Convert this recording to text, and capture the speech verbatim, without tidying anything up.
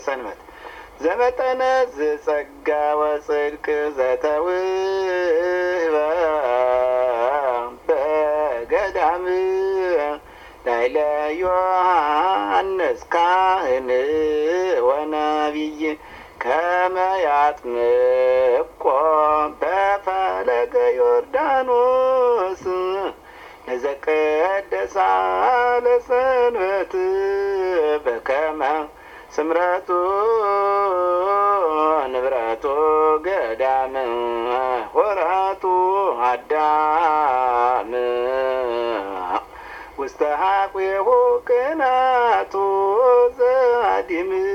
ሰንበት ዘመጠነ ዘጸጋ ወጽድቅ ዘተውህበ በገዳም ላይለ ዮሐንስ ካህን ወነቢይ ከመ ያጥምቆ በፈለገ ዮርዳኖስ ለዘቀደሳ ለሰንበት በከመ ስምረቱ ንብረቱ ገዳም ሆራቱ አዳም ውስተ ሀቁሁ ቅናቱ ዘአዲም